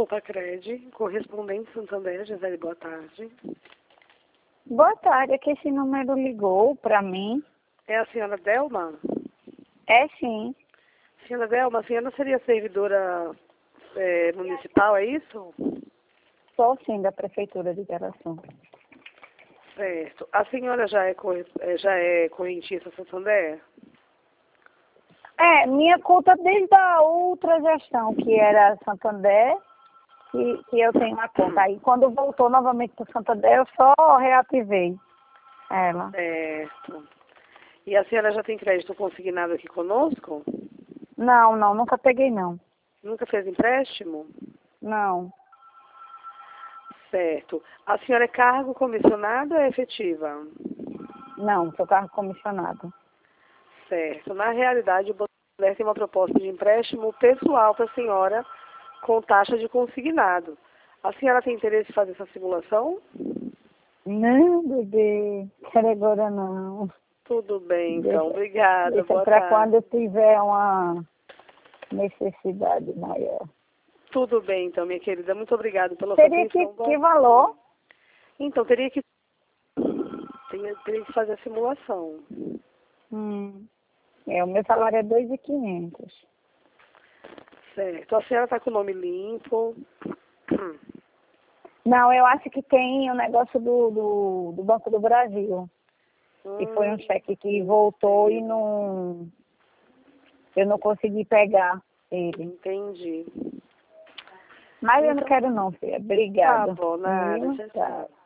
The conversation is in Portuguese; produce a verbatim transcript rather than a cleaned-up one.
Poupa Cred, correspondente Santander, Gisele, boa tarde. Boa tarde, é que esse número ligou para mim. É a senhora Delma? É sim. Senhora Delma, a senhora seria servidora é, municipal, é isso? Sou sim da Prefeitura de Geração. Certo. A senhora já é, corre- é, já é correntista Santander? É, minha conta desde a outra gestão, que era Santander, que, que eu tenho uma conta. Aí quando voltou novamente para Santander, eu só reativei ela. Certo. E a senhora já tem crédito consignado aqui conosco? Não, não, nunca peguei não. Nunca fez empréstimo? Não. Certo. A senhora é cargo comissionado ou é efetiva? Não, sou cargo comissionado. Certo. Na realidade, o Banco tem uma proposta de empréstimo pessoal para a senhora com taxa de consignado. A senhora tem interesse em fazer essa simulação? Não, bebê, quero agora não. Tudo bem, então. Deixa, Obrigada. deixa Boa para tarde. quando eu tiver uma necessidade maior. Tudo bem, então, minha querida. Muito obrigada pela sua Teria que, atenção. que valor? Então, teria que, teria, teria que fazer a simulação. Hum. É, o meu salário é dois mil e quinhentos. Certo. A senhora está com o nome limpo. Não, eu acho que tem o negócio do, do, do Banco do Brasil. E foi um Hum, cheque que voltou e não, eu não consegui pegar ele. entendi. Mas eu não Então, quero não, filha. Tá Obrigada. bom, nada. Viu? Tchau, Tá. tchau.